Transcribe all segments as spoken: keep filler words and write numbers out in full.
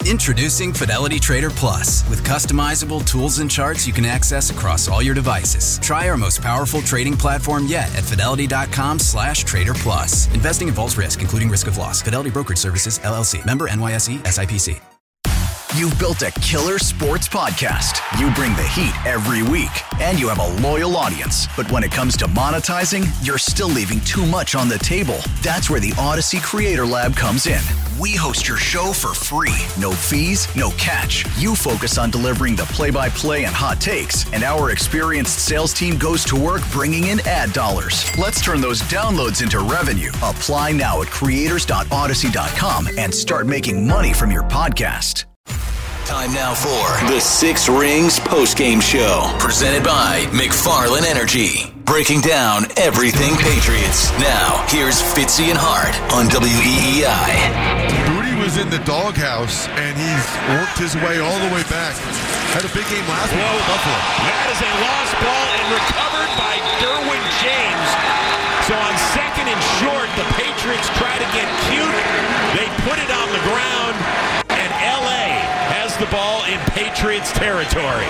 Introducing Fidelity Trader Plus. With customizable tools and charts you can access across all your devices. Try our most powerful trading platform yet at fidelity.com slash trader plus. Investing involves risk, including risk of loss. Fidelity Brokerage Services, L L C. Member N Y S E, S I P C. You've built a killer sports podcast. You bring the heat every week, and you have a loyal audience. But when it comes to monetizing, you're still leaving too much on the table. That's where the Odyssey Creator Lab comes in. We host your show for free. No fees, no catch. You focus on delivering the play-by-play and hot takes, and our experienced sales team goes to work bringing in ad dollars. Let's turn those downloads into revenue. Apply now at creators dot odyssey dot com and start making money from your podcast. Time now for the Six Rings postgame show, presented by McFarland Energy. Breaking down everything Patriots. Now, here's Fitzy and Hart on W E E I. Booty was in the doghouse, and he's worked his way all the way back. Had a big game last week with Buffalo. That is a lost ball and recovered by Derwin James. So on second and short, the Patriots try to get cute. They put it on the ground, and L A has the ball in Patriots territory.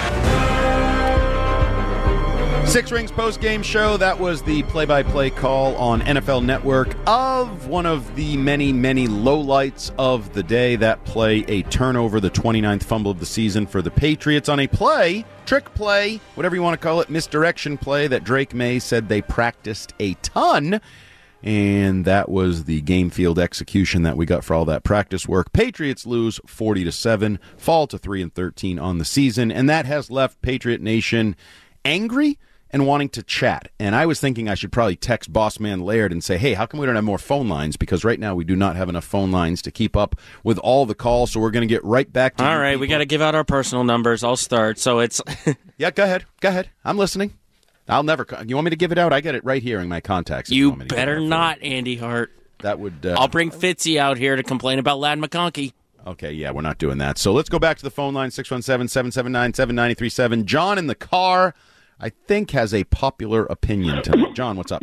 Six Rings post-game show. That was the play-by-play call on N F L Network of one of the many, many lowlights of the day. That play, a turnover, the twenty-ninth fumble of the season for the Patriots on a play, trick play, whatever you want to call it, misdirection play that Drake May said they practiced a ton. And that was the game field execution that we got for all that practice work. Patriots lose forty to seven, fall to three and thirteen on the season, and that has left Patriot Nation angry and wanting to chat. And I was thinking I should probably text Bossman Laird and say, hey, how come we don't have more phone lines? Because right now we do not have enough phone lines to keep up with all the calls, so we're going to get right back to All you right, people. we got to give out our personal numbers. I'll start. So it's Yeah, go ahead. Go ahead. I'm listening. I'll never. You want me to give it out? I get it right here in my contacts. You, you better not, Andy Hart. That would. Uh, I'll bring Fitzy out here to complain about Lad McConkey. Okay, yeah, we're not doing that. So let's go back to the phone line, six one seven, seven seven nine, seven nine three seven. John in the car, I think, has a popular opinion tonight. John, what's up?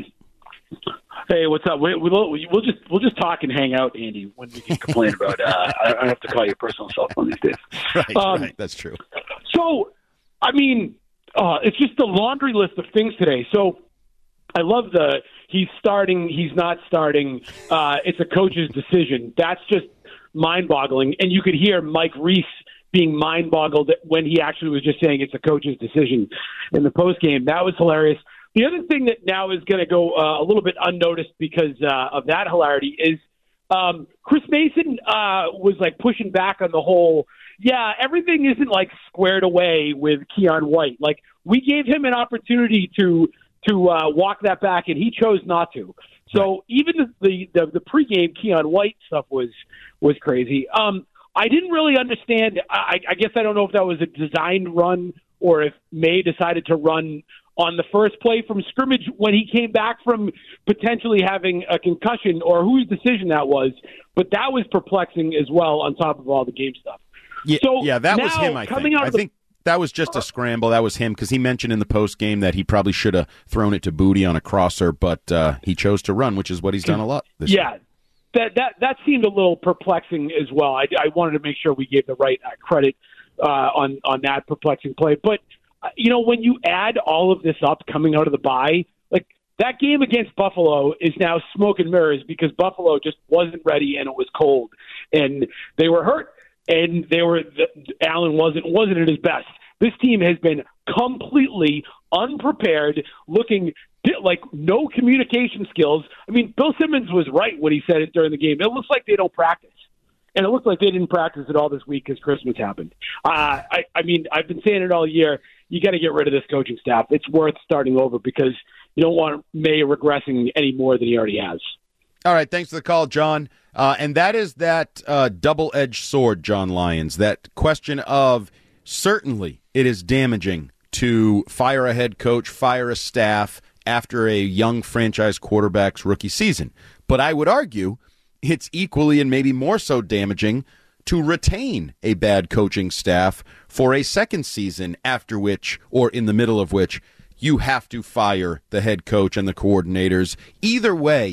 Hey, what's up? We, we'll, we'll just we'll just talk and hang out, Andy, when we can complain about uh, I don't have to call you personal cell phone these days. Right, um, right, that's true. So, I mean... Uh, it's just a laundry list of things today. So I love the he's starting, he's not starting. Uh, it's a coach's decision. That's just mind-boggling. And you could hear Mike Reese being mind-boggled when he actually was just saying it's a coach's decision in the postgame. That was hilarious. The other thing that now is going to go uh, a little bit unnoticed because uh, of that hilarity is um, Chris Mason uh, was like pushing back on the whole yeah, everything isn't like squared away with Keon White. Like we gave him an opportunity to to uh, walk that back, and he chose not to. So right. even the, the the pregame Keon White stuff was was crazy. Um, I didn't really understand. I, I guess I don't know if that was a designed run or if May decided to run on the first play from scrimmage when he came back from potentially having a concussion, or whose decision that was. But that was perplexing as well. On top of all the game stuff. Yeah, so yeah, that now, was him, I coming think. Out I of the, think that was just a scramble. That was him, because he mentioned in the post game that he probably should have thrown it to Booty on a crosser, but uh, he chose to run, which is what he's done a lot this yeah, year. that that that seemed a little perplexing as well. I, I wanted to make sure we gave the right uh, credit uh, on, on that perplexing play. But, uh, you know, when you add all of this up coming out of the bye, like that game against Buffalo is now smoke and mirrors because Buffalo just wasn't ready and it was cold. And they were hurt. And they were Allen wasn't wasn't at his best. This team has been completely unprepared, looking like no communication skills. I mean, Bill Simmons was right when he said it during the game. It looks like they don't practice, and it looks like they didn't practice at all this week because Christmas happened. Uh, I, I mean, I've been saying it all year. You got to get rid of this coaching staff. It's worth starting over because you don't want May regressing any more than he already has. All right, thanks for the call, John. Uh, and that is that uh, double-edged sword, John Lyons, that question of certainly it is damaging to fire a head coach, fire a staff after a young franchise quarterback's rookie season. But I would argue it's equally and maybe more so damaging to retain a bad coaching staff for a second season, after which, or in the middle of which, you have to fire the head coach and the coordinators. Either way,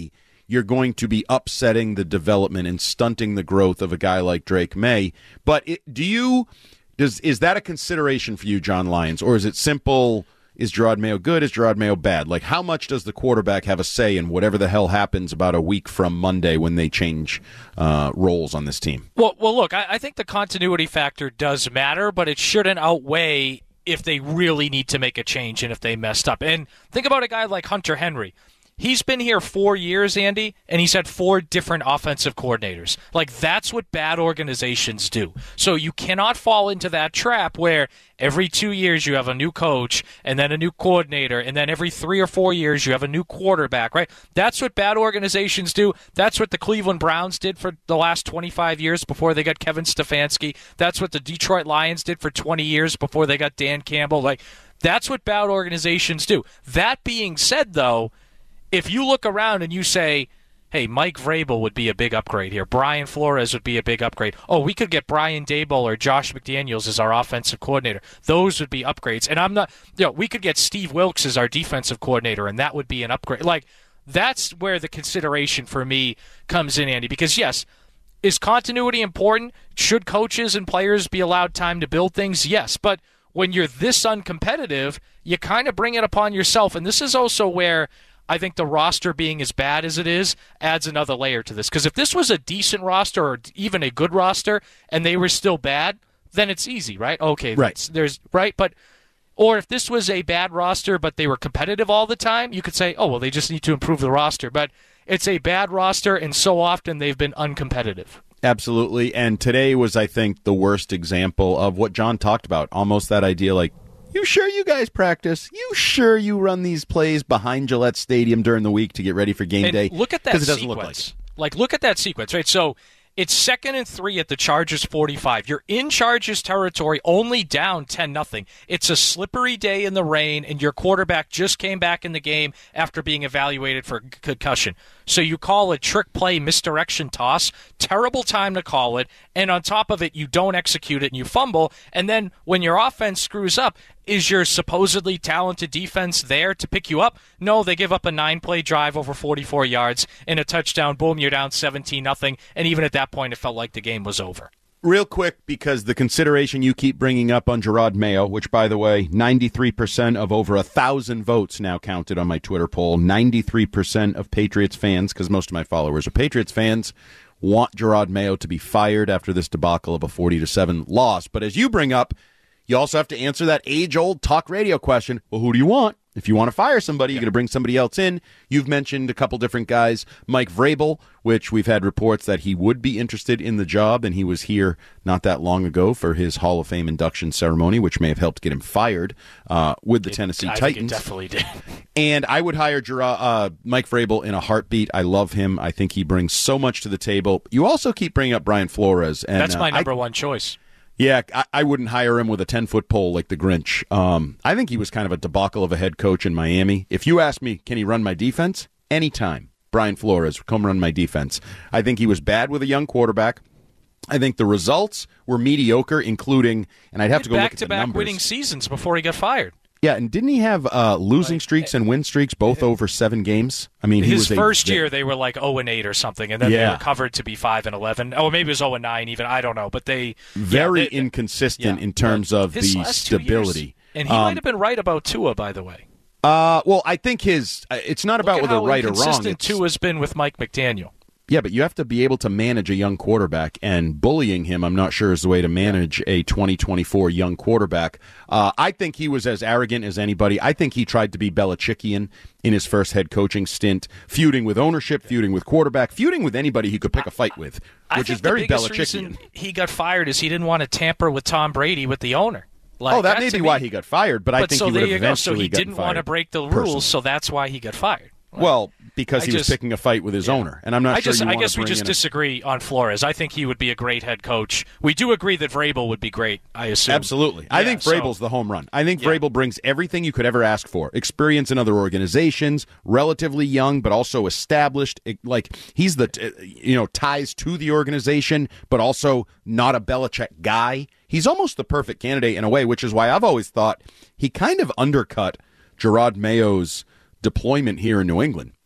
you're going to be upsetting the development and stunting the growth of a guy like Drake May. But it, do you does is that a consideration for you, John Lyons, or is it simple? Is Gerard Mayo good? Is Gerard Mayo bad? Like, how much does the quarterback have a say in whatever the hell happens about a week from Monday when they change uh, roles on this team? Well, well, look, I, I think the continuity factor does matter, but it shouldn't outweigh if they really need to make a change and if they messed up. And think about a guy like Hunter Henry. He's been here four years, Andy, and he's had four different offensive coordinators. Like, that's what bad organizations do. So you cannot fall into that trap where every two years you have a new coach and then a new coordinator, and then every three or four years you have a new quarterback, right? That's what bad organizations do. That's what the Cleveland Browns did for the last twenty-five years before they got Kevin Stefanski. That's what the Detroit Lions did for twenty years before they got Dan Campbell. Like, that's what bad organizations do. That being said, though, if you look around and you say, hey, Mike Vrabel would be a big upgrade here, Brian Flores would be a big upgrade, oh, we could get Brian Daboll or Josh McDaniels as our offensive coordinator, those would be upgrades. And I'm not, you know, we could get Steve Wilkes as our defensive coordinator, and that would be an upgrade. Like, that's where the consideration for me comes in, Andy, because, yes, is continuity important? Should coaches and players be allowed time to build things? Yes, but when you're this uncompetitive, you kind of bring it upon yourself, and this is also where I think the roster being as bad as it is adds another layer to this. Because if this was a decent roster or even a good roster and they were still bad, then it's easy, right? Okay, right. There's right, but or if this was a bad roster but they were competitive all the time, you could say, oh well, they just need to improve the roster. But it's a bad roster, and so often they've been uncompetitive. Absolutely, and today was, I think, the worst example of what John talked about. Almost that idea, like, you sure you guys practice? You sure you run these plays behind Gillette Stadium during the week to get ready for game and day? Look at that Because it doesn't sequence. look like it. Like, look at that sequence, right? So it's second and three at the Chargers forty-five. You're in Chargers territory, only down ten nothing. It's a slippery day in the rain, and your quarterback just came back in the game after being evaluated for concussion. So you call a trick play misdirection toss, terrible time to call it, and on top of it, you don't execute it and you fumble. And then when your offense screws up, is your supposedly talented defense there to pick you up? No, they give up a nine-play drive over forty-four yards and a touchdown. Boom, you're down seventeen nothing. And even at that point, it felt like the game was over. Real quick, because the consideration you keep bringing up on Gerard Mayo, which, by the way, ninety-three percent of over one thousand votes now counted on my Twitter poll, ninety-three percent of Patriots fans, because most of my followers are Patriots fans, want Gerard Mayo to be fired after this debacle of a forty to seven loss. But as you bring up, you also have to answer that age-old talk radio question, well, who do you want? If you want to fire somebody, you're going to bring somebody else in. You've mentioned a couple different guys. Mike Vrabel, which we've had reports that he would be interested in the job, and he was here not that long ago for his Hall of Fame induction ceremony, which may have helped get him fired uh, with the it, Tennessee I Titans. Think it definitely did. And I would hire Gerard, uh, Mike Vrabel in a heartbeat. I love him. I think he brings so much to the table. You also keep bringing up Brian Flores. And, That's my uh, number I, one choice. Yeah, I, I wouldn't hire him with a ten-foot pole like the Grinch. Um, I think he was kind of a debacle of a head coach in Miami. If you ask me, can he run my defense? Anytime. Brian Flores, come run my defense. I think he was bad with a young quarterback. I think the results were mediocre, including, and I'd have to go look at the back-to-back numbers. winning seasons before he got fired. Yeah, and didn't he have uh, losing streaks and win streaks both over seven games? I mean, he his was first a, year they were like oh and eight or something, and then yeah. they recovered to be five and eleven. Oh, maybe it was oh and nine even. I don't know, but they very yeah, they, inconsistent yeah. in terms of his the last two stability. Years, and he um, might have been right about Tua, by the way. Uh, well, I think his uh, it's not Look about at whether how right or wrong. inconsistent It's, Tua's been with Mike McDaniel. Yeah, but you have to be able to manage a young quarterback, and bullying him, I'm not sure, is the way to manage a twenty twenty-four young quarterback. Uh, I think he was as arrogant as anybody. I think he tried to be Belichickian in his first head coaching stint, feuding with ownership, feuding with quarterback, feuding with anybody he could pick a fight with, which I is very the biggest Belichickian. Reason he got fired is he didn't want to tamper with Tom Brady with the owner. Like, oh, that may be me, why he got fired, but, but I think so he would there have you go. So eventually he didn't want to break the rules, personally. so that's why he got fired. Well, because I he just, was picking a fight with his yeah. owner, and I'm not I sure just, you I want guess to we bring just in disagree on Flores. I think he would be a great head coach. We do agree that Vrabel would be great, I assume. Absolutely. Yeah, I think Vrabel's so, the home run. I think yeah. Vrabel brings everything you could ever ask for. Experience in other organizations, relatively young, but also established. It, like, he's the, you know, ties to the organization, but also not a Belichick guy. He's almost the perfect candidate in a way, which is why I've always thought he kind of undercut Gerard Mayo's deployment here in New England.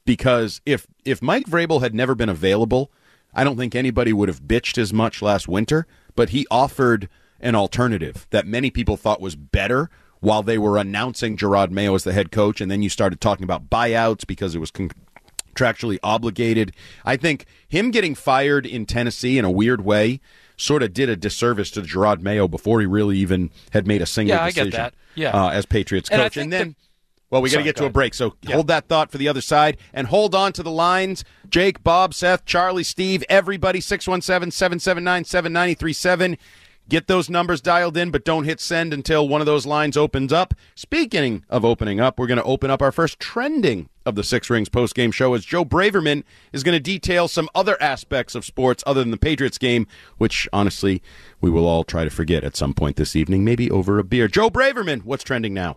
because if if Mike Vrabel had never been available, I don't think anybody would have bitched as much last winter, but he offered an alternative that many people thought was better while they were announcing Jerod Mayo as the head coach, and then you started talking about buyouts because it was contractually obligated. I think him getting fired in Tennessee in a weird way sort of did a disservice to Jerod Mayo before he really even had made a single yeah, decision I get that. Yeah. uh, as Patriots and coach. And then, the- well, we got to Sorry, get go to a ahead. break, so Yeah. hold that thought for the other side, and hold on to the lines. Jake, Bob, Seth, Charlie, Steve, everybody, six one seven, seven seven nine, seven nine three seven. Get those numbers dialed in, but don't hit send until one of those lines opens up. Speaking of opening up, we're going to open up our first trending of the Six Rings postgame show as Joe Braverman is going to detail some other aspects of sports other than the Patriots game, which, honestly, we will all try to forget at some point this evening, maybe over a beer. Joe Braverman, what's trending now?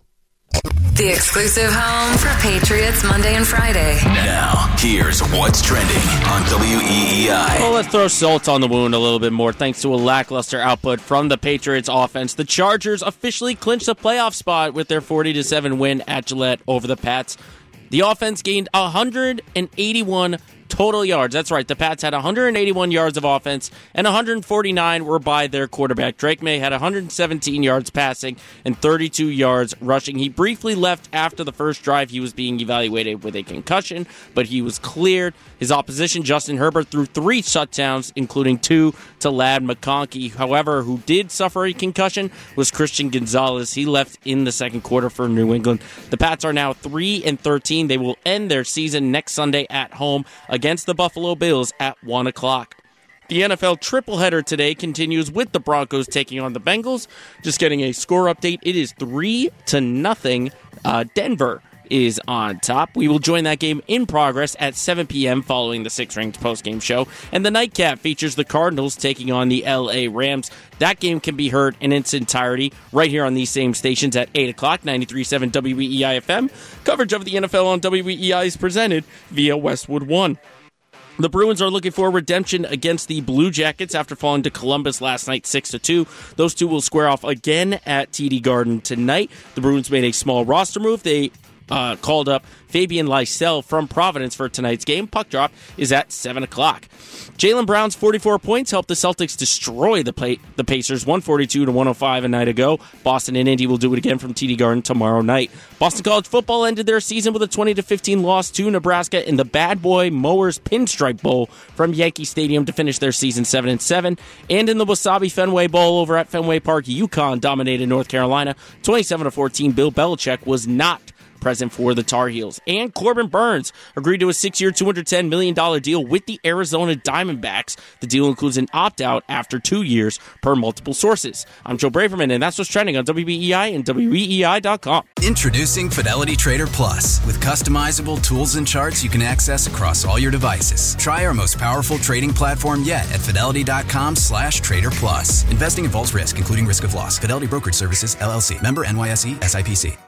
The exclusive home for Patriots Monday and Friday. Now, here's what's trending on W E E I. Well, let's throw salt on the wound a little bit more. Thanks to a lackluster output from the Patriots offense, the Chargers officially clinched a playoff spot with their forty to seven win at Gillette over the Pats. The offense gained one hundred eighty-one total yards. That's right. The Pats had one hundred eighty-one yards of offense, and one hundred forty-nine were by their quarterback. Drake May had one hundred seventeen yards passing and thirty-two yards rushing. He briefly left after the first drive. He was being evaluated with a concussion, but he was cleared. His opposition, Justin Herbert, threw three shutdowns, including two to Ladd McConkey. However, who did suffer a concussion was Christian Gonzalez. He left in the second quarter for New England. The Pats are now three and thirteen. They will end their season next Sunday at home against the Buffalo Bills at one o'clock. The N F L tripleheader today continues with the Broncos taking on the Bengals. Just getting a score update. It is three to nothing. Uh, Denver is on top. We will join that game in progress at seven p.m. following the Six Rings postgame show. And the nightcap features the Cardinals taking on the L A Rams. That game can be heard in its entirety right here on these same stations at eight o'clock, ninety-three point seven W E E I F M. Coverage of the N F L on W E E I is presented via Westwood One. The Bruins are looking for redemption against the Blue Jackets after falling to Columbus last night six to two. Those two will square off again at T D Garden tonight. The Bruins made a small roster move. They uh, called up Fabian Lysell from Providence for tonight's game. Puck drop is at seven o'clock. Jaylen Brown's forty-four points helped the Celtics destroy the, play- the Pacers one forty-two to one oh five a night ago. Boston and Indy will do it again from T D Garden tomorrow night. Boston College football ended their season with a twenty to fifteen loss to Nebraska in the Bad Boy Mowers Pinstripe Bowl from Yankee Stadium to finish their season seven and seven. And in the Wasabi Fenway Bowl over at Fenway Park, UConn dominated North Carolina twenty-seven to fourteen. Bill Belichick was not present for the Tar Heels. And Corbin Burns agreed to a six-year, two hundred ten million dollars deal with the Arizona Diamondbacks. The deal includes an opt-out after two years per multiple sources. I'm Joe Braverman, and that's what's trending on W E E I and W E E I dot com. Introducing Fidelity Trader Plus. With customizable tools and charts you can access across all your devices. Try our most powerful trading platform yet at fidelity dot com slash trader plus. Investing involves risk, including risk of loss. Fidelity Brokerage Services, L L C. Member N Y S E, S I P C.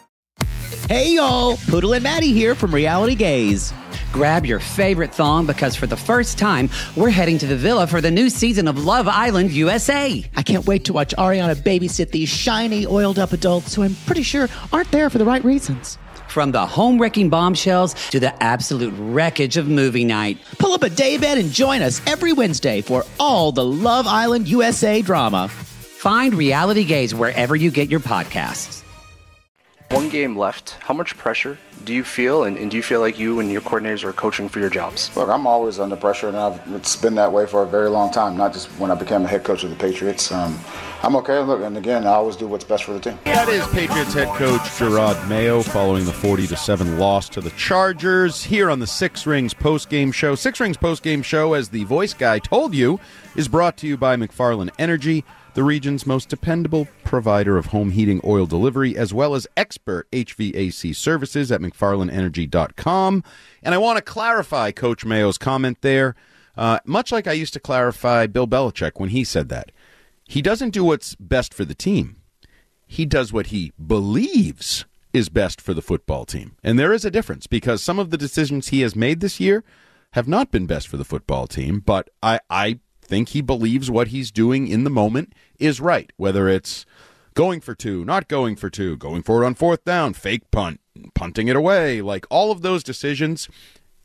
Hey y'all, Poodle and Maddie here from Reality Gaze. Grab your favorite thong because for the first time, we're heading to the villa for the new season of Love Island U S A. I can't wait to watch Ariana babysit these shiny, oiled-up adults who I'm pretty sure aren't there for the right reasons. From the home-wrecking bombshells to the absolute wreckage of movie night. Pull up a daybed and join us every Wednesday for all the Love Island U S A drama. Find Reality Gaze wherever you get your podcasts. One game left. How much pressure do you feel, and, and do you feel like you and your coordinators are coaching for your jobs? Look, I'm always under pressure, and I've, it's been that way for a very long time, not just when I became a head coach of the Patriots. Um, I'm okay. Look, and again, I always do what's best for the team. That is Patriots head coach Jerod Mayo following the forty to seven loss to the Chargers here on the Six Rings postgame show. Six Rings postgame show, as the voice guy told you, is brought to you by McFarland Energy, the region's most dependable provider of home heating oil delivery, as well as expert H V A C services at mcfarland energy dot com. And I want to clarify Coach Mayo's comment there, uh, much like I used to clarify Bill Belichick when he said that. He doesn't do what's best for the team. He does what he believes is best for the football team. And there is a difference, because some of the decisions he has made this year have not been best for the football team, but I, I think he believes what he's doing in the moment is right, whether it's going for two, not going for two, going for it on fourth down, fake punt, punting it away, like all of those decisions.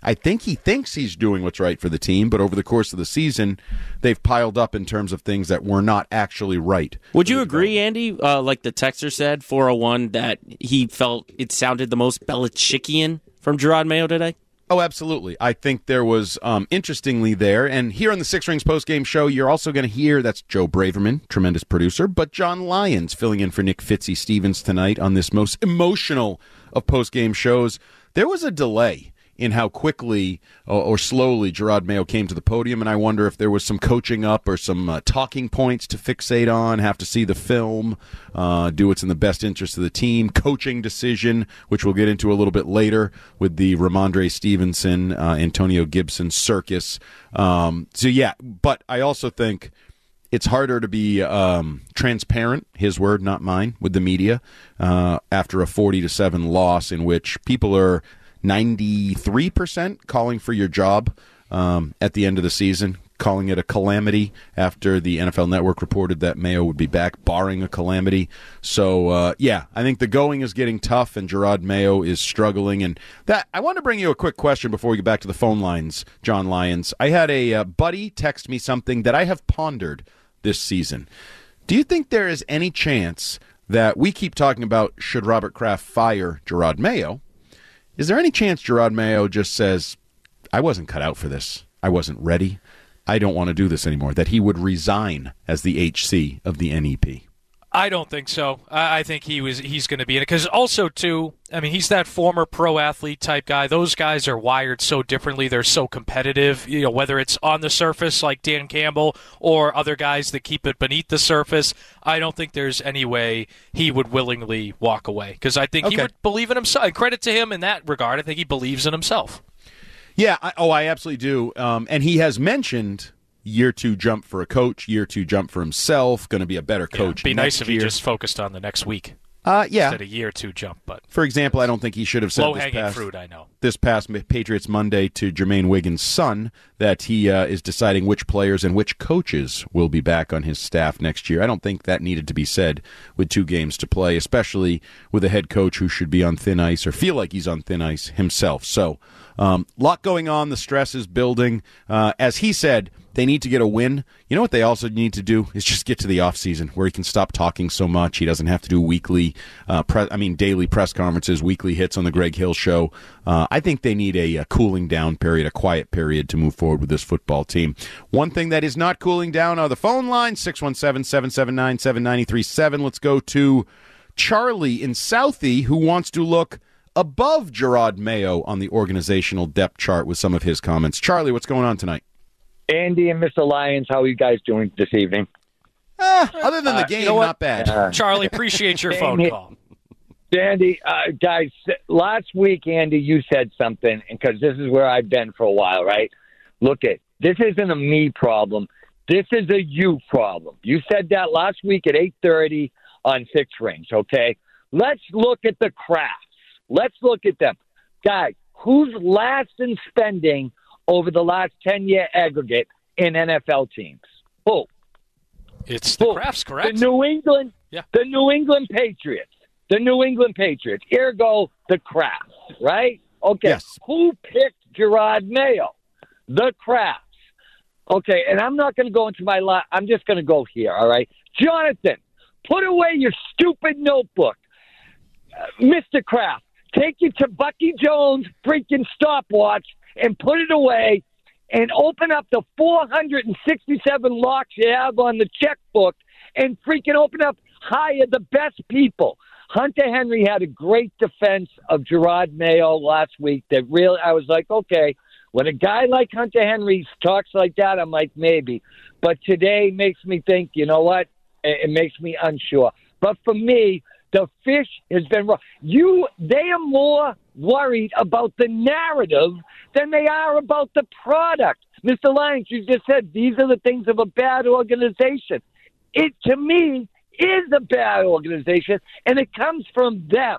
I think he thinks he's doing what's right for the team, but over the course of the season, they've piled up in terms of things that were not actually right. Would you agree, Andy, uh, like the texter said, four oh one, that he felt it sounded the most Belichickian from Jerod Mayo today? Oh, absolutely. I think there was, um, interestingly there, and here on the Six Rings postgame show, you're also going to hear, that's Joe Braverman, tremendous producer, but John Lyons filling in for Nick Fitzy Stevens tonight on this most emotional of postgame shows. There was a delay in how quickly or, or slowly Jerod Mayo came to the podium, and I wonder if there was some coaching up or some uh, talking points to fixate on, have to see the film, uh, do what's in the best interest of the team, coaching decision, which we'll get into a little bit later with the Ramondre Stevenson, uh, Antonio Gibson circus. Um, so, yeah, but I also think it's harder to be um, transparent, his word, not mine, with the media uh, after a forty to seven loss in which people are ninety-three percent calling for your job um, at the end of the season, calling it a calamity after the N F L Network reported that Mayo would be back, barring a calamity. So, uh, yeah, I think the going is getting tough, and Jerod Mayo is struggling. And that I want to bring you a quick question before we get back to the phone lines, John Lyons. I had a uh, buddy text me something that I have pondered this season. Do you think there is any chance that we keep talking about should Robert Kraft fire Jerod Mayo? Is there any chance Jerod Mayo just says, I wasn't cut out for this. I wasn't ready. I don't want to do this anymore, that he would resign as the H C of the N E P? I don't think so. I think he was he's going to be in it. Because also, too, I mean, he's that former pro athlete type guy. Those guys are wired so differently. They're so competitive, you know, whether it's on the surface like Dan Campbell or other guys that keep it beneath the surface. I don't think there's any way he would willingly walk away. Because I think okay. he would believe in himself. Credit to him in that regard. I think he believes in himself. Yeah, I, oh, I absolutely do. Um, and he has mentioned year two jump for a coach, year two jump for himself, going to be a better coach. Yeah, it'd be nice if year. he just focused on the next week. Uh, yeah. Instead of year two jump. But for example, I don't think he should have said low-hanging this past, fruit, I know. this past Patriots Monday to Jermaine Wiggins' son that he uh, is deciding which players and which coaches will be back on his staff next year. I don't think that needed to be said with two games to play, especially with a head coach who should be on thin ice or feel like he's on thin ice himself. So, a um, lot going on. The stress is building. Uh, as he said, they need to get a win. You know what they also need to do is just get to the offseason where he can stop talking so much. He doesn't have to do weekly, uh, pre- I mean, daily press conferences, weekly hits on the Greg Hill Show. Uh, I think they need a, a cooling down period, a quiet period to move forward with this football team. One thing that is not cooling down are the phone lines, six one seven, seven seven nine, seven nine three seven. Let's go to Charlie in Southie, who wants to look above Jerod Mayo on the organizational depth chart with some of his comments. Charlie, what's going on tonight? Andy and Mister Lyons, how are you guys doing this evening? Uh, other than the game, uh, you know not bad. Uh, Charlie, appreciate your phone Andy, call. Andy, uh, guys, last week, Andy, you said something, because this is where I've been for a while, right? Look, at this isn't a me problem. This is a you problem. You said that last week at eight thirty on Six Rings, okay? Let's look at the Crafts. Let's look at them. Guys, who's last in spending over the last ten-year aggregate in N F L teams? Who? It's the Crafts, correct? The New England, yeah. the New England Patriots. The New England Patriots. Ergo, the Crafts, right? Okay. Yes. Who picked Jerod Mayo? The Crafts. Okay, and I'm not going to go into my lot. I'm just going to go here, all right? Jonathan, put away your stupid notebook. Uh, Mister Kraft, take you to Bucky Jones' freaking stopwatch and put it away and open up the four hundred sixty-seven locks you have on the checkbook and freaking open up, hire the best people. Hunter Henry had a great defense of Jerod Mayo last week that really, I was like, okay, when a guy like Hunter Henry talks like that, I'm like, maybe. But today makes me think, you know what? It, it makes me unsure. But for me, the fish has been wrong. You, they are more worried about the narrative than they are about the product. Mister Lyons, you just said these are the things of a bad organization. It, to me, is a bad organization, and it comes from them.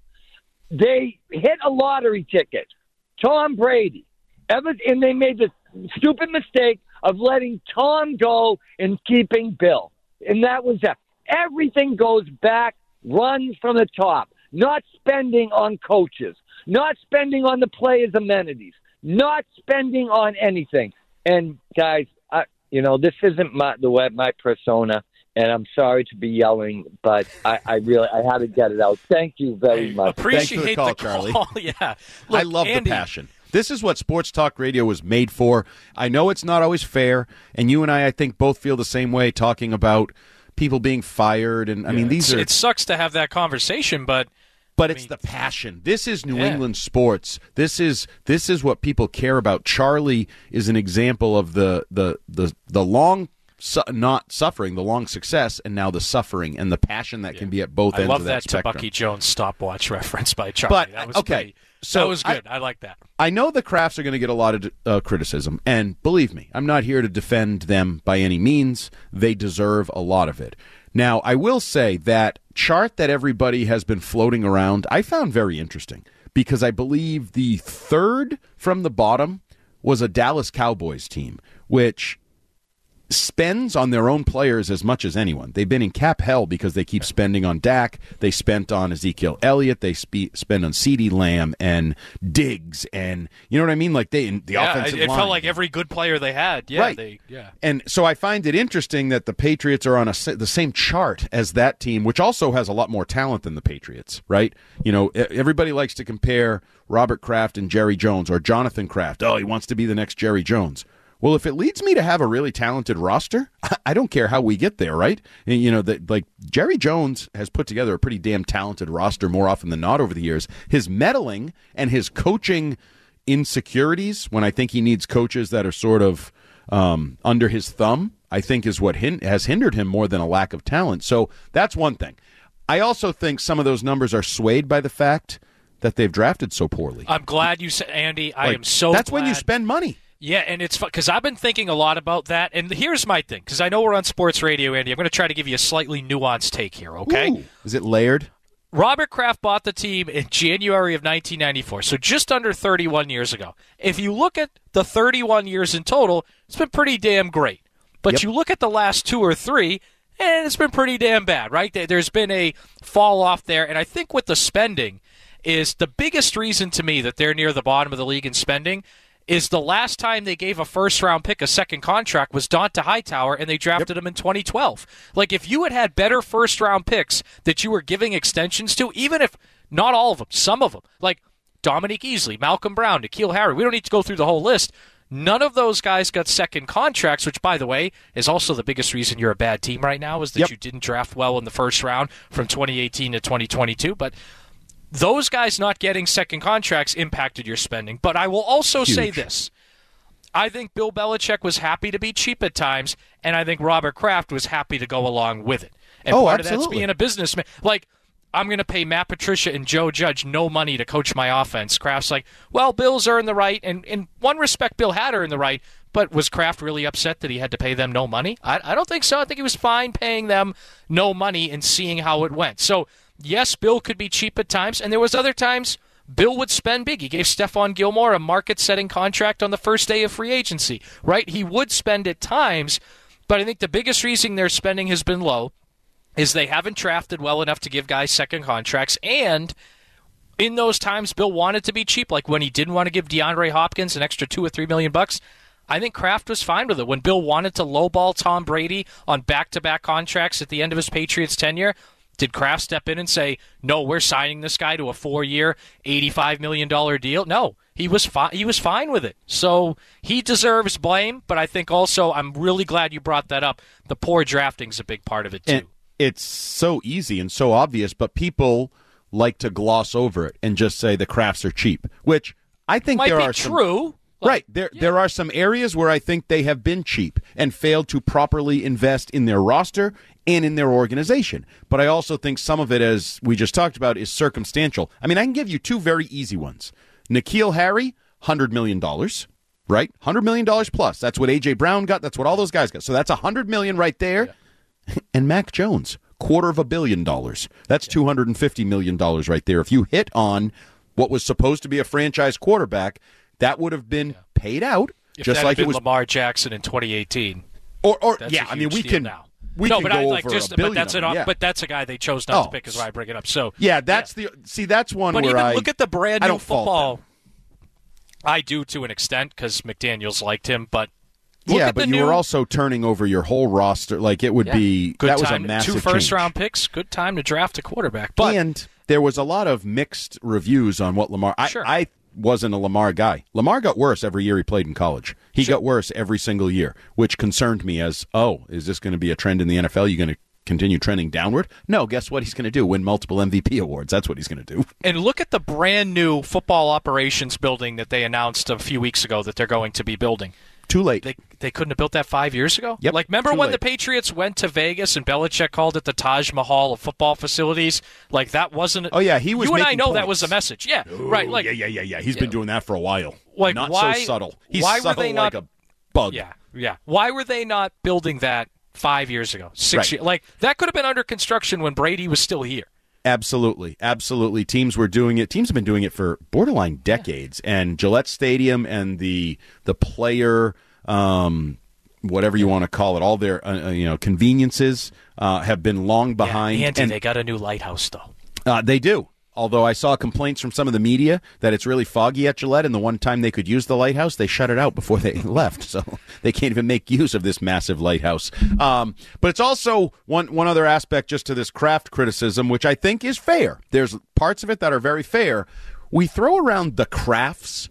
They hit a lottery ticket. Tom Brady. Ever, and they made the stupid mistake of letting Tom go and keeping Bill. And that was that. Everything goes back, runs from the top. Not spending on coaches. Not spending on the players' amenities. not spending on anything. And guys, I, you know, this isn't my the way my persona, and I'm sorry to be yelling, but I, I really I had to get it out. Thank you very much. Thanks for the call, Charlie. Yeah, Look, I love Andy, the passion. This is what Sports Talk Radio was made for. I know it's not always fair, and you and I, I think, both feel the same way talking about people being fired. And I yeah, mean, these are. It sucks to have that conversation, but. But I it's mean, the passion. This is New yeah. England sports. This is this is what people care about. Charlie is an example of the the the the long su- not suffering, the long success, and now the suffering and the passion that yeah. can be at both I ends love of that, that spectrum. Tabucky Jones stopwatch reference by Charlie. But that was okay, pretty, so that was good. I, I like that. I know the Crafts are going to get a lot of uh, criticism, and believe me, I'm not here to defend them by any means. They deserve a lot of it. Now, I will say that chart that everybody has been floating around, I found very interesting because I believe the third from the bottom was a Dallas Cowboys team, which spends on their own players as much as anyone. They've been in cap hell because they keep spending on Dak. They spent on Ezekiel Elliott. They spe- spend on CeeDee Lamb and Diggs, and you know what I mean? Like they in the yeah, offensive it, it line. felt like every good player they had. Yeah, right. They, yeah. And so I find it interesting that the Patriots are on a, the same chart as that team, which also has a lot more talent than the Patriots, right? You know, everybody likes to compare Robert Kraft and Jerry Jones or Jonathan Kraft. Oh, he wants to be the next Jerry Jones. Well, if it leads me to have a really talented roster, I don't care how we get there, right? And, you know, that like Jerry Jones has put together a pretty damn talented roster more often than not over the years. His meddling and his coaching insecurities, when I think he needs coaches that are sort of um, under his thumb, I think is what hin- has hindered him more than a lack of talent. So that's one thing. I also think some of those numbers are swayed by the fact that they've drafted so poorly. I'm glad you said, Andy. I like, am so That's glad. when you spend money. Yeah, and it's fun because I've been thinking a lot about that. And here's my thing, because I know we're on sports radio, Andy. I'm going to try to give you a slightly nuanced take here, okay? Ooh. Is it layered? Robert Kraft bought the team in January of nineteen ninety-four, so just under thirty-one years ago. If you look at the thirty-one years in total, it's been pretty damn great. But Yep. you look at the last two or three, and it's been pretty damn bad, right? There's been a fall off there, and I think with the spending is the biggest reason to me that they're near the bottom of the league in spending is the last time they gave a first-round pick a second contract was Donta Hightower, and they drafted yep. him in twenty twelve. Like, if you had had better first-round picks that you were giving extensions to, even if not all of them, some of them, like Dominique Easley, Malcolm Brown, N'Keal Harry, we don't need to go through the whole list. None of those guys got second contracts, which, by the way, is also the biggest reason you're a bad team right now, is that yep. you didn't draft well in the first round from twenty eighteen to twenty twenty-two. But those guys not getting second contracts impacted your spending. But I will also Huge. say this. I think Bill Belichick was happy to be cheap at times, and I think Robert Kraft was happy to go along with it. And oh, part absolutely. of that's being a businessman. Like, I'm going to pay Matt Patricia and Joe Judge no money to coach my offense. Kraft's like, well, Bill's earned the right. And in one respect, Bill had earned the right. But was Kraft really upset that he had to pay them no money? I, I don't think so. I think he was fine paying them no money and seeing how it went. So, yes, Bill could be cheap at times. And there was other times Bill would spend big. He gave Stephon Gilmore a market-setting contract on the first day of free agency, right? He would spend at times. But I think the biggest reason their spending has been low is they haven't drafted well enough to give guys second contracts, and in those times Bill wanted to be cheap, like when he didn't want to give DeAndre Hopkins an extra two or three million bucks. I think Kraft was fine with it. When Bill wanted to lowball Tom Brady on back-to-back contracts at the end of his Patriots tenure, did Kraft step in and say, no, we're signing this guy to a four-year, eighty-five million dollars deal? No, he was fi- he was fine with it. So he deserves blame, but I think also I'm really glad you brought that up. The poor drafting's a big part of it, too. And it's so easy and so obvious, but people like to gloss over it and just say the Crafts are cheap, which I think Might there be are some, true. Right. There yeah. there are some areas where I think they have been cheap and failed to properly invest in their roster and in their organization. But I also think some of it, as we just talked about, is circumstantial. I mean, I can give you two very easy ones. N'Keal Harry, one hundred million dollars, right? one hundred million dollars plus. That's what A J. Brown got. That's what all those guys got. So that's one hundred million dollars right there. Yeah. And Mac Jones, quarter of a billion dollars. That's two hundred fifty million dollars right there. If you hit on what was supposed to be a franchise quarterback, that would have been paid out, if just that like had been it was Lamar Jackson in twenty eighteen. Or, or that's yeah, I mean, we deal can now. we no, can but go I, over like, just, a billion. But that's of an, them, yeah. But that's a guy they chose not oh. to pick, is why I bring it up. So yeah, that's yeah. the see. That's one but where even I look at the brand I new don't fault football. them. I do to an extent because McDaniels liked him, but look yeah, at but the you new, were also turning over your whole roster. Like it would yeah, be good that time, was a massive two first change. round picks. Good time to draft a quarterback. But and there was a lot of mixed reviews on what Lamar. I, sure. I wasn't a Lamar guy. Lamar got worse every year he played in college. He Sure. got worse every single year, which concerned me as, oh, is this going to be a trend in the N F L? You going to continue trending downward? No, guess what he's going to do? Win multiple M V P awards. That's what he's going to do. And look at the brand new football operations building that they announced a few weeks ago that they're going to be building. Too late. They they couldn't have built that five years ago? Yep. Like, remember Too when late. the Patriots went to Vegas and Belichick called it the Taj Mahal of football facilities? Like, that wasn't... Oh, yeah, he was You and I making know points. that was a message. Yeah, right. Like, yeah, yeah, yeah, yeah. He's yeah. been doing that for a while. Like, not why, so subtle. He's why subtle were they like not, a bug. Yeah, yeah. Why were they not building that five years ago, six Right. years? Like, that could have been under construction when Brady was still here. Absolutely. Absolutely. Teams were doing it. Teams have been doing it for borderline decades. And Gillette Stadium and the the player, um, whatever you want to call it, all their uh, you know conveniences uh, have been long behind. Yeah, Andy, and they got a new lighthouse, though. uh, they do. Although I saw complaints from some of the media that it's really foggy at Gillette, and the one time they could use the lighthouse, they shut it out before they left. So they can't even make use of this massive lighthouse. Um, but it's also one one other aspect just to this Kraft criticism, which I think is fair. There's parts of it that are very fair. We throw around the Krafts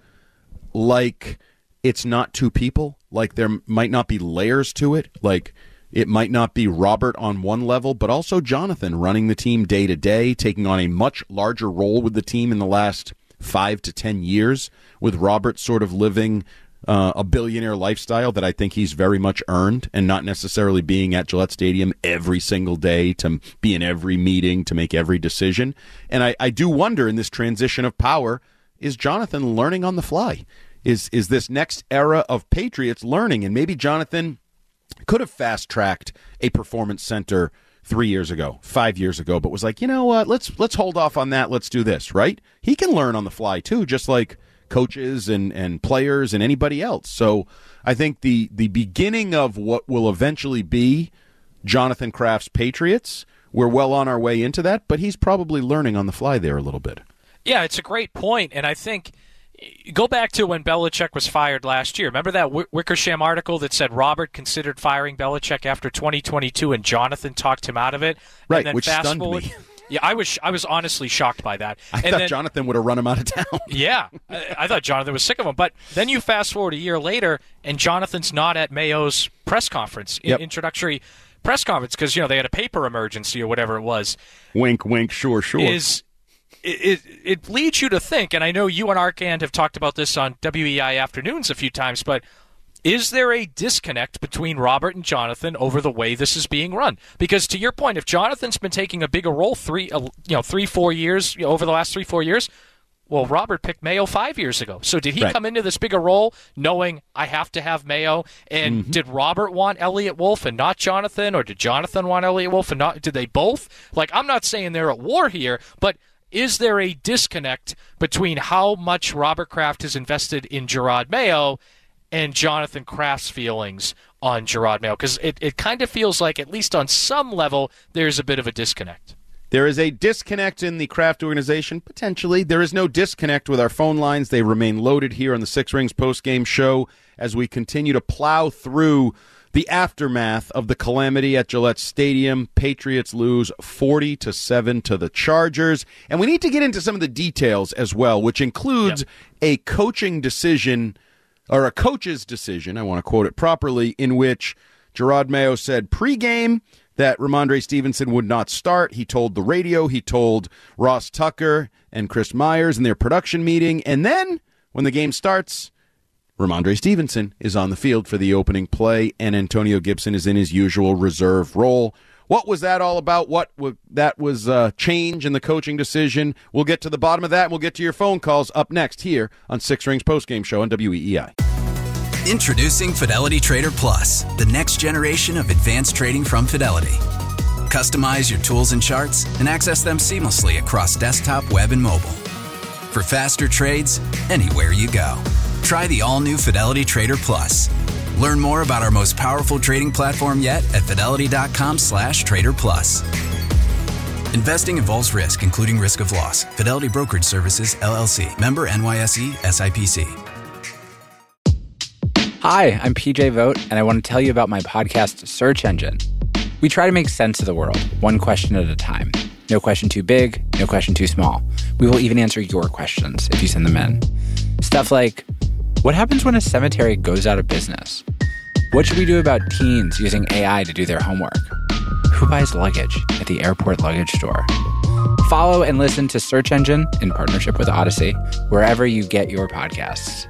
like it's not two people, like there might not be layers to it, like it might not be Robert on one level, but also Jonathan running the team day to day, taking on a much larger role with the team in the last five to ten years, with Robert sort of living uh, a billionaire lifestyle that I think he's very much earned, and not necessarily being at Gillette Stadium every single day to be in every meeting, to make every decision. And I, I do wonder in this transition of power, is Jonathan learning on the fly? Is is this next era of Patriots learning? And maybe Jonathan could have fast-tracked a performance center three years ago, five years ago, but was like, you know what, let's let's hold off on that, let's do this, right? He can learn on the fly, too, just like coaches and, and players and anybody else. So I think the, the beginning of what will eventually be Jonathan Kraft's Patriots, we're well on our way into that, but he's probably learning on the fly there a little bit. Yeah, it's a great point, and I think... Go back to when Belichick was fired last year. Remember that Wickersham article that said Robert considered firing Belichick after twenty twenty-two, and Jonathan talked him out of it? Right, and then which fast stunned forward, me. Yeah, I was I was honestly shocked by that. I and thought then, Jonathan would have run him out of town. Yeah, I, I thought Jonathan was sick of him. But then you fast forward a year later, and Jonathan's not at Mayo's press conference, Yep. introductory press conference, because you know they had a paper emergency or whatever it was. Wink, wink, sure, sure. Is It, it, it leads you to think, and I know you and Arkand have talked about this on W E I Afternoons a few times, but is there a disconnect between Robert and Jonathan over the way this is being run? Because to your point, if Jonathan's been taking a bigger role three, uh, you know, three, four years, you know, over the last three, four years, well, Robert picked Mayo five years ago. So did he Right. come into this bigger role knowing I have to have Mayo? And Mm-hmm. did Robert want Elliott Wolf and not Jonathan? Or did Jonathan want Elliott Wolf and not? Did they both? Like, I'm not saying they're at war here, but is there a disconnect between how much Robert Kraft has invested in Gerard Mayo and Jonathan Kraft's feelings on Gerard Mayo? Because it, it kind of feels like, at least on some level, there's a bit of a disconnect. There is a disconnect in the Kraft organization, potentially. There is no disconnect with our phone lines. They remain loaded here on the Six Rings postgame show as we continue to plow through the aftermath of the calamity at Gillette Stadium. Patriots lose forty to seven to the Chargers. And we need to get into some of the details as well, which includes yep. a coaching decision, or a coach's decision, I want to quote it properly, in which Gerard Mayo said pregame that Ramondre Stevenson would not start. He told the radio, he told Ross Tucker and Chris Myers in their production meeting. And then when the game starts, Ramondre Stevenson is on the field for the opening play, and Antonio Gibson is in his usual reserve role. What was that all about? What w- that was uh, change in the coaching decision? We'll get to the bottom of that, and we'll get to your phone calls up next here on Six Rings Postgame Show on W E E I. Introducing Fidelity Trader Plus, the next generation of advanced trading from Fidelity. Customize your tools and charts and access them seamlessly across desktop, web, and mobile. For faster trades, anywhere you go. Try the all-new Fidelity Trader Plus. Learn more about our most powerful trading platform yet at fidelity.com slash trader plus. Investing involves risk, including risk of loss. Fidelity Brokerage Services, L L C. Member N Y S E, S I P C. Hi, I'm P J Vogt, and I want to tell you about my podcast, Search Engine. We try to make sense of the world, one question at a time. No question too big, no question too small. We will even answer your questions if you send them in. Stuff like, what happens when a cemetery goes out of business? What should we do about teens using A I to do their homework? Who buys luggage at the airport luggage store? Follow and listen to Search Engine in partnership with Odyssey, wherever you get your podcasts.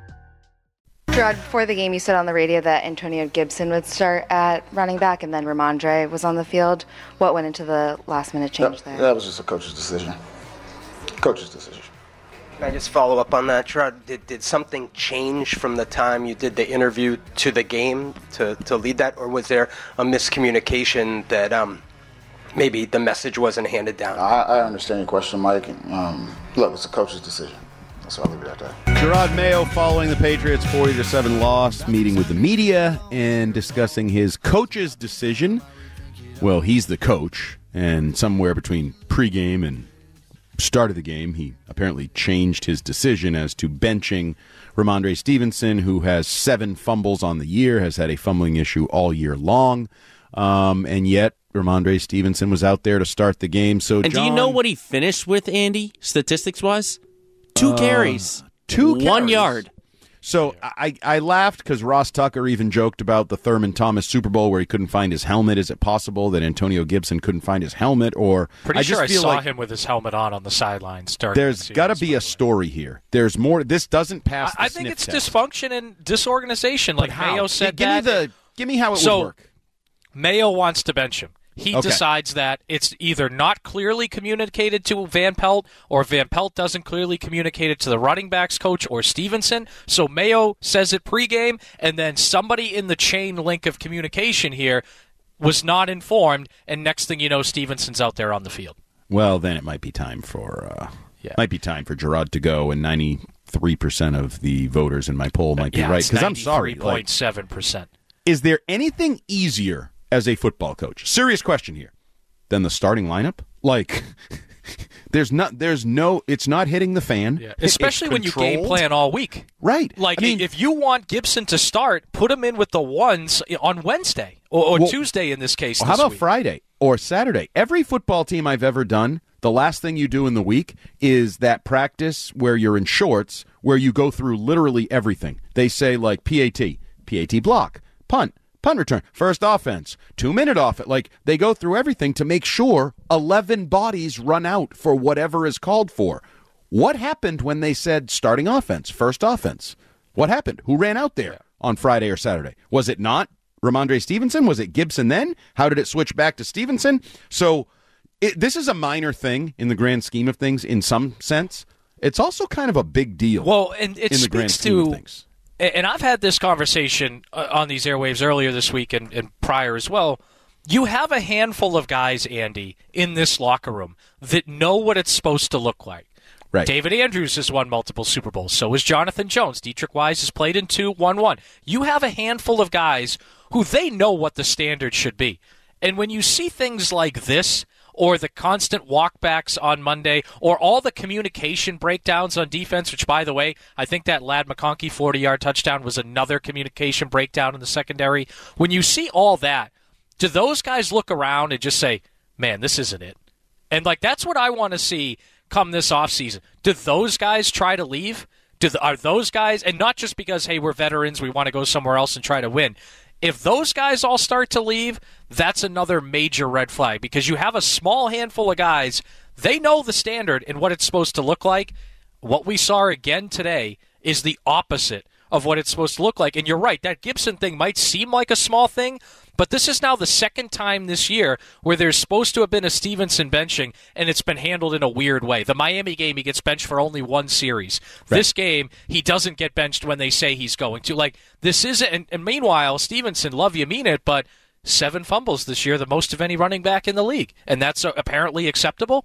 Gerard, before the game, you said on the radio that Antonio Gibson would start at running back and then Ramondre was on the field. What went into the last-minute change that, there? That was just a coach's decision. Coach's decision. Can I just follow up on that, Gerard? Did, did something change from the time you did the interview to the game to, to lead that? Or was there a miscommunication that um, maybe the message wasn't handed down? I, I understand your question, Mike. Um, look, it's a coach's decision. So I'll leave it at that. Gerard Mayo following the Patriots' forty to seven loss, meeting with the media and discussing his coach's decision. Well, he's the coach, and somewhere between pregame and start of the game, he apparently changed his decision as to benching Ramondre Stevenson, who has seven fumbles on the year, has had a fumbling issue all year long, um, and yet Ramondre Stevenson was out there to start the game. So, and John, do you know what he finished with, Andy, statistics-wise? Two uh, carries. Two One carries. yard. So I, I laughed because Ross Tucker even joked about the Thurman Thomas Super Bowl where he couldn't find his helmet. Is it possible that Antonio Gibson couldn't find his helmet? Or Pretty I sure just I feel saw like him with his helmet on on the sidelines. During there's the got to be a story here. There's more. This doesn't pass the I, I think sniff it's test. dysfunction and disorganization. Like how? Mayo said Give me that. the- give me how it would so, work. Mayo wants to bench him. He Okay. decides that it's either not clearly communicated to Van Pelt or Van Pelt doesn't clearly communicate it to the running backs coach or Stevenson. So Mayo says it pregame, and then somebody in the chain link of communication here was not informed, and next thing you know, Stevenson's out there on the field. Well, then it might be time for uh, Yeah. might be time for Gerard to go, and ninety-three percent of the voters in my poll might be yeah, right. Because I'm sorry, ninety-three point like, seven percent. is there anything easier as a football coach? Serious question here. Than the starting lineup? Like, there's not, there's no, it's not hitting the fan. Yeah. Especially when you game controlled. plan all week. Right. Like, I mean, if you want Gibson to start, put him in with the ones on Wednesday or, or Well, Tuesday in this case. Well, this how about week. Friday or Saturday? Every football team I've ever done, the last thing you do in the week is that practice where you're in shorts, where you go through literally everything. They say, like, P A T, P A T block, punt, punt return, first offense, two-minute offense. Like, they go through everything to make sure eleven bodies run out for whatever is called for. What happened when they said starting offense, first offense? What happened? Who ran out there on Friday or Saturday? Was it not Ramondre Stevenson? Was it Gibson then? How did it switch back to Stevenson? So it, this is a minor thing in the grand scheme of things in some sense. It's also kind of a big deal. Well, and it in the grand speaks scheme of to, things. and I've had this conversation uh, on these airwaves earlier this week and, and prior as well. You have a handful of guys, Andy, in this locker room that know what it's supposed to look like. Right. David Andrews has won multiple Super Bowls. So has Jonathan Jones. Dietrich Wise has played in two, won one. You have a handful of guys who they know what the standard should be. And when you see things like this, or the constant walkbacks on Monday, or all the communication breakdowns on defense, which, by the way, I think that Ladd McConkey forty-yard touchdown was another communication breakdown in the secondary. When you see all that, do those guys look around and just say, man, this isn't it? And, like, that's what I want to see come this offseason. Do those guys try to leave? Do the, are those guys, and not just because, hey, we're veterans, we want to go somewhere else and try to win. If those guys all start to leave, that's another major red flag because you have a small handful of guys. They know the standard and what it's supposed to look like. What we saw again today is the opposite of what it's supposed to look like. And you're right, that Gibson thing might seem like a small thing, but this is now the second time this year where there's supposed to have been a Stevenson benching, and it's been handled in a weird way. The Miami game, he gets benched for only one series. Right. This game, he doesn't get benched when they say he's going to. Like, this isn't, and, and meanwhile, Stevenson, love you, mean it, but seven fumbles this year, the most of any running back in the league. And that's uh, apparently acceptable?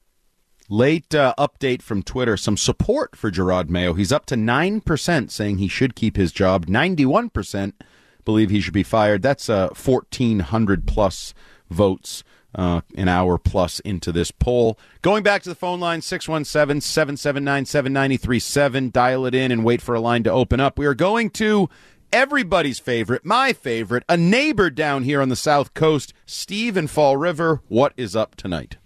Late uh, update from Twitter, some support for Gerard Mayo. He's up to nine percent saying he should keep his job. ninety-one percent believe he should be fired. That's uh, fourteen hundred plus votes, uh, an hour plus into this poll. Going back to the phone line, six one seven, seven seven nine, seven nine three seven. Dial it in and wait for a line to open up. We are going to everybody's favorite, my favorite, a neighbor down here on the South Coast, Steve in Fall River. What is up tonight?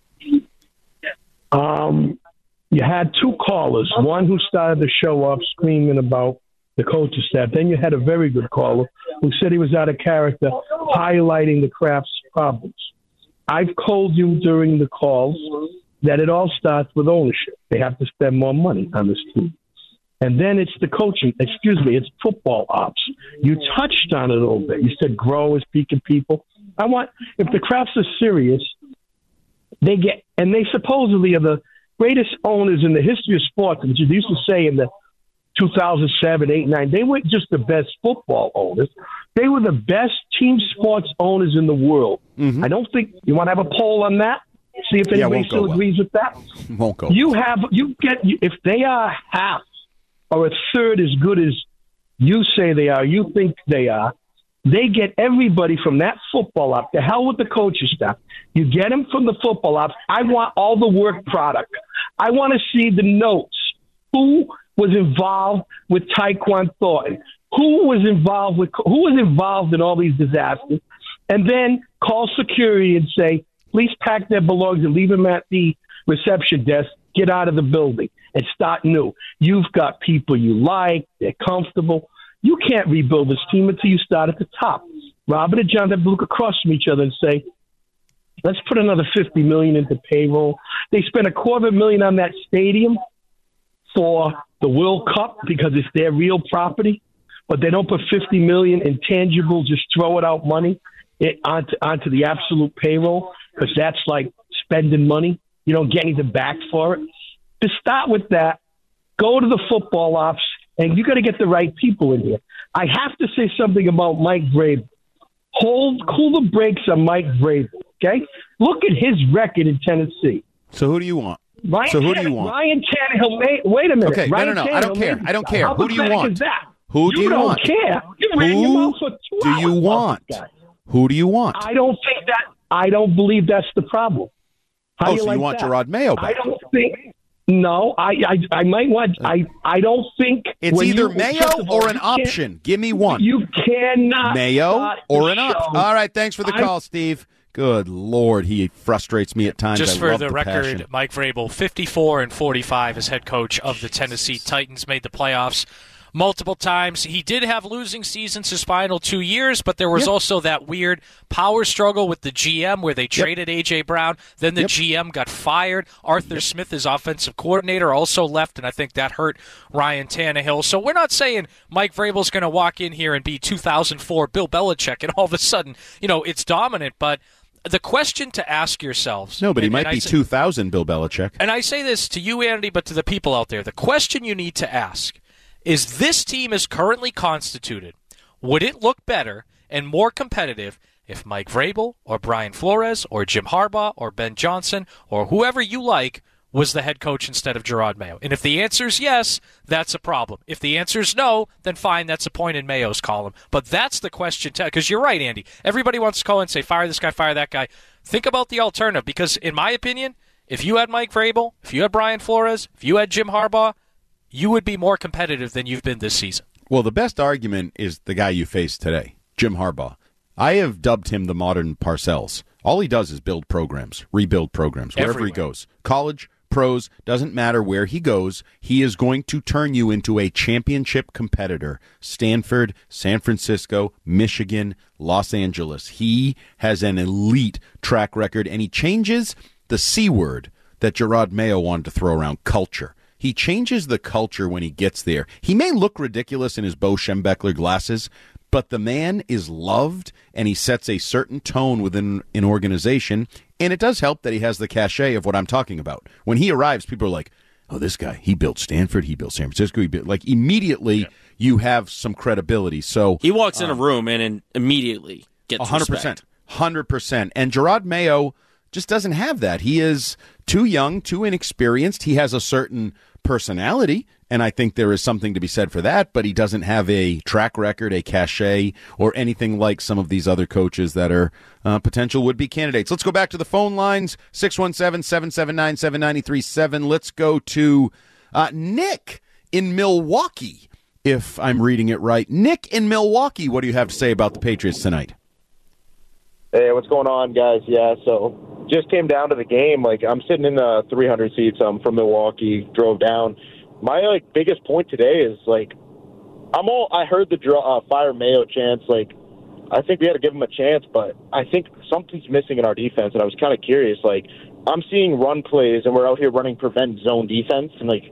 Um, you had two callers, one who started the show off screaming about the coaching staff. Then you had a very good caller who said he was out of character, highlighting the Kraft's problems. I've told you during the calls that it all starts with ownership. They have to spend more money on this team. And then it's the coaching, excuse me, it's football ops. You touched on it a little bit. You said grow is peaking people. I want, if the Krafts are serious, they get, and they supposedly are the greatest owners in the history of sports, which they used to say in the two thousand seven, eight, nine, they weren't just the best football owners. They were the best team sports owners in the world. Mm-hmm. I don't think, you want to have a poll on that? See if anybody yeah, still well. agrees with that? Won't go. You have, you get, if they are half or a third as good as you say they are, you think they are, they get everybody from that football up. The hell with the coaching staff. You get them from the football ops. I want all the work product. I want to see the notes. Who was involved with Tyquan Thornton? Who was involved with who was involved in all these disasters? And then call security and say, please pack their belongings and leave them at the reception desk. Get out of the building and start new. You've got people you like. They're comfortable. You can't rebuild this team until you start at the top. Robert and John have to look across from each other and say, let's put another fifty million dollars into payroll. They spent a quarter of a million on that stadium for the World Cup because it's their real property, but they don't put fifty million dollars in tangible, just throw it out money it, onto, onto the absolute payroll because that's like spending money. You don't get anything back for it. To start with that, go to the football ops, and you got to get the right people in here. I have to say something about Mike Vrabel. Hold, cool the brakes on Mike Vrabel, okay? Look at his record in Tennessee. So who do you want? Ryan so who Tannehill, do you want? Ryan Tannehill made, wait a minute. Okay, Ryan no, no, no. Tannehill I don't care. I don't care. Who do you want? That? Who do you, you don't want? care. You ran your mouth for two do you hours want? Who do you want? I don't think that. I don't believe that's the problem. How oh, you so like you want that? Gerard Mayo back? I don't think. No, I, I, I might want. I, I don't think it's either you, Mayo all, or an option. Give me one. You cannot Mayo or an option. All right, thanks for the I, call, Steve. Good Lord, he frustrates me at times. Just I for love the, the record, passion. Mike Vrabel, fifty-four and forty-five as head coach of the Tennessee Titans, made the playoffs multiple times. He did have losing seasons his final two years, but there was yep. also that weird power struggle with the G M where they traded yep. A J. Brown. Then the yep. G M got fired. Arthur yep. Smith, his offensive coordinator, also left, and I think that hurt Ryan Tannehill. So we're not saying Mike Vrabel's going to walk in here and be two thousand four Bill Belichick, and all of a sudden, you know, it's dominant, but the question to ask yourselves... No, but he and, might and be say, two thousand Bill Belichick. And I say this to you, Andy, but to the people out there. The question you need to ask is, this team is currently constituted. Would it look better and more competitive if Mike Vrabel or Brian Flores or Jim Harbaugh or Ben Johnson or whoever you like was the head coach instead of Gerard Mayo? And if the answer is yes, that's a problem. If the answer is no, then fine, that's a point in Mayo's column. But that's the question, because you're right, Andy. Everybody wants to call and say, fire this guy, fire that guy. Think about the alternative, because in my opinion, if you had Mike Vrabel, if you had Brian Flores, if you had Jim Harbaugh, you would be more competitive than you've been this season. Well, the best argument is the guy you faced today, Jim Harbaugh. I have dubbed him the modern Parcells. All he does is build programs, rebuild programs, wherever Everywhere. he goes. College, pros, doesn't matter where he goes, he is going to turn you into a championship competitor. Stanford, San Francisco, Michigan, Los Angeles. He has an elite track record, and he changes the C word that Gerard Mayo wanted to throw around, culture. He changes the culture when he gets there. He may look ridiculous in his Bo Schembechler glasses, but the man is loved, and he sets a certain tone within an organization, and it does help that he has the cachet of what I'm talking about. When he arrives, people are like, oh, this guy, he built Stanford, he built San Francisco, he built, like, immediately yeah. you have some credibility. So he walks in um, a room and, and immediately gets one hundred percent, respect. one hundred percent. And Gerard Mayo just doesn't have that. He is too young, too inexperienced. He has a certain personality, and I think there is something to be said for that, but he doesn't have a track record, a cachet, or anything like some of these other coaches that are uh, potential would-be candidates. Let's go back to the phone lines, six one seven, seven seven nine, seven nine three seven. Let's go to uh, Nick in Milwaukee. if I'm reading it right. Nick in Milwaukee, what do you have to say about the Patriots tonight? Hey, what's going on, guys? Yeah, so just came down to the game. Like, I'm sitting in the three hundred seats. I'm from Milwaukee, drove down. My, like, biggest point today is, like, I'm all, I heard the draw, uh, fire Mayo chants. Like, I think we had to give him a chance, but I think something's missing in our defense, and I was kind of curious. Like, I'm seeing run plays, and we're out here running prevent zone defense, and, like,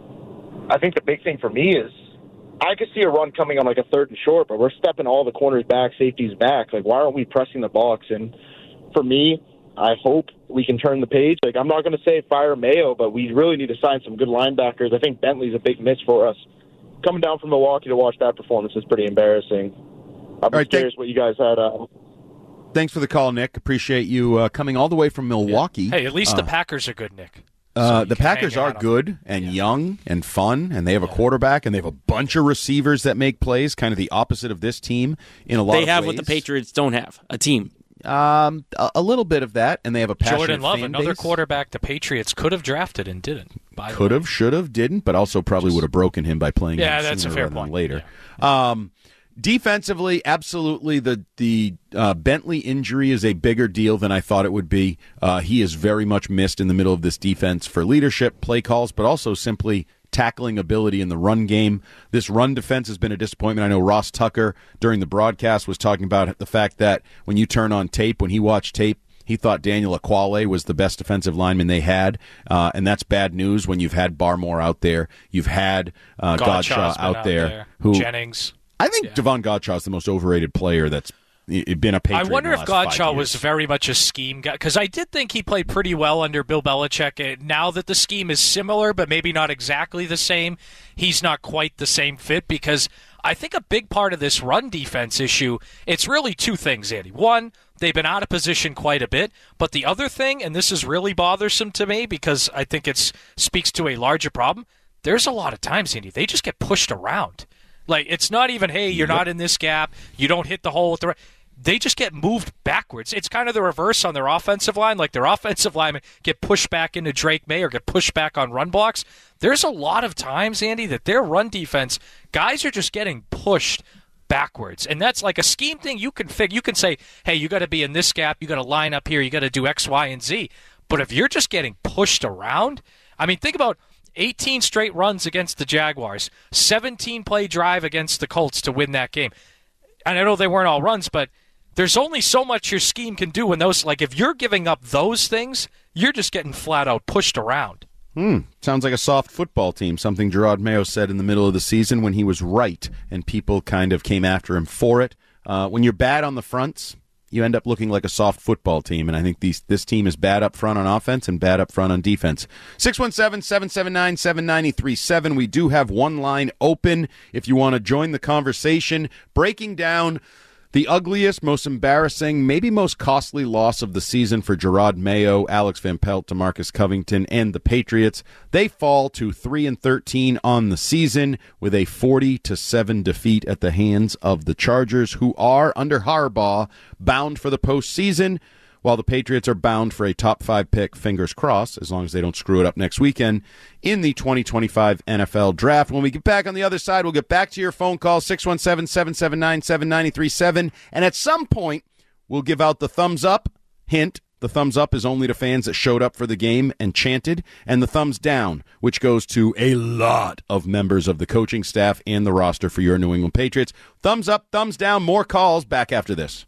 I think the big thing for me is I could see a run coming on, like, a third and short, but we're stepping all the corners back, safeties back. Like, why aren't we pressing the box? And for me, I hope we can turn the page. Like, I'm not going to say fire Mayo, but we really need to sign some good linebackers. I think Bentley's a big miss for us. Coming down from Milwaukee to watch that performance is pretty embarrassing. I'm right, curious what you guys had. Uh, Thanks for the call, Nick. Appreciate you uh, coming all the way from Milwaukee. Hey, at least uh, the Packers are good, Nick. Uh, So the you can Packers hang are out on good and young and fun, and they have a quarterback, and they have a bunch of receivers that make plays, kind of the opposite of this team in a lot They of have ways. what the Patriots don't have, a team. Um, a, a little bit of that, and they have a passionate Jordan Love, fan another base. quarterback the Patriots could have drafted and didn't. By the Could way. have, should have, didn't, but also probably would have broken him by playing Yeah, him that's a sooner fair rather than point. later. Um, defensively, absolutely, the the uh, Bentley injury is a bigger deal than I thought it would be. Uh, he is very much missed in the middle of this defense for leadership, play calls, but also simply tackling ability in the run game. This run defense has been a disappointment. I know Ross Tucker during the broadcast was talking about the fact that when you turn on tape, when he watched tape, he thought Daniel Aquale was the best defensive lineman they had, uh, and that's bad news when you've had Barmore out there, you've had uh, Godshaw's Godshaw been out, out there, there. who Jennings. I think Devon Godshaw is the most overrated player that's been a Patriot. I wonder in if the last five Godshaw was years. very much a scheme guy, because I did think he played pretty well under Bill Belichick. Uh, Now that the scheme is similar, but maybe not exactly the same, he's not quite the same fit, because I think a big part of this run defense issue, it's really two things, Andy. One, they've been out of position quite a bit, but the other thing, and this is really bothersome to me because I think it speaks to a larger problem, there's a lot of times, Andy, they just get pushed around. Like, it's not even, hey, you're not in this gap, you don't hit the hole with the right. They just get moved backwards. It's kind of the reverse on their offensive line. Like, their offensive linemen get pushed back into Drake May or get pushed back on run blocks. There's a lot of times, Andy, that their run defense, guys are just getting pushed backwards. And that's like a scheme thing you can figure. You can say, hey, you got to be in this gap, you got to line up here, you got to do X, Y, and Z. But if you're just getting pushed around, I mean, think about eighteen straight runs against the Jaguars, seventeen-play drive against the Colts to win that game. And I know they weren't all runs, but there's only so much your scheme can do when those, like, if you're giving up those things, you're just getting flat out pushed around. Hmm. Sounds like a soft football team, something Gerard Mayo said in the middle of the season when he was right, and people kind of came after him for it. Uh, when you're bad on the fronts, you end up looking like a soft football team, and I think these, this team is bad up front on offense and bad up front on defense. six one seven, seven seven nine, seven nine three seven. We do have one line open if you want to join the conversation, breaking down the ugliest, most embarrassing, maybe most costly loss of the season for Gerard Mayo, Alex Van Pelt, DeMarcus Covington, and the Patriots. They fall to three and thirteen on the season with a forty to seven defeat at the hands of the Chargers, who are, under Harbaugh, bound for the postseason, while the Patriots are bound for a top five pick, fingers crossed, as long as they don't screw it up next weekend, in the twenty twenty-five N F L Draft. When we get back on the other side, we'll get back to your phone call, six one seven, seven seven nine, seven nine three seven, and at some point, we'll give out the thumbs up. Hint, the thumbs up is only to fans that showed up for the game and chanted, and the thumbs down, which goes to a lot of members of the coaching staff and the roster for your New England Patriots. Thumbs up, thumbs down, more calls back after this.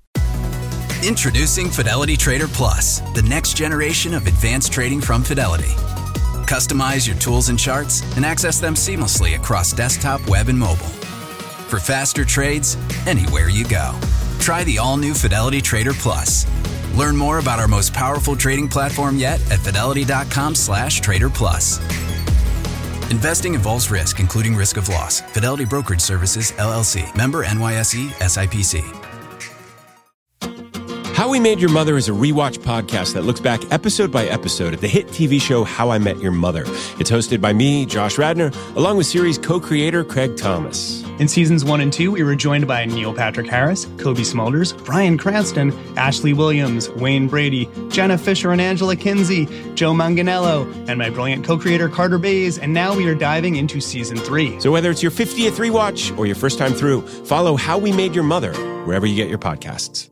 Introducing Fidelity Trader Plus, the next generation of advanced trading from Fidelity. Customize your tools and charts and access them seamlessly across desktop, web, and mobile. For faster trades, anywhere you go. Try the all-new Fidelity Trader Plus. Learn more about our most powerful trading platform yet at fidelity.com slash trader plus. Investing involves risk, including risk of loss. Fidelity Brokerage Services, L L C. Member N Y S E, S I P C. How We Made Your Mother is a rewatch podcast that looks back episode by episode at the hit T V show How I Met Your Mother. It's hosted by me, Josh Radner, along with series co-creator Craig Thomas. In seasons one and two, we were joined by Neil Patrick Harris, Kobe Smulders, Bryan Cranston, Ashley Williams, Wayne Brady, Jenna Fisher and Angela Kinsey, Joe Manganiello, and my brilliant co-creator Carter Bays, and now we are diving into season three. So whether it's your fiftieth rewatch or your first time through, follow How We Made Your Mother wherever you get your podcasts.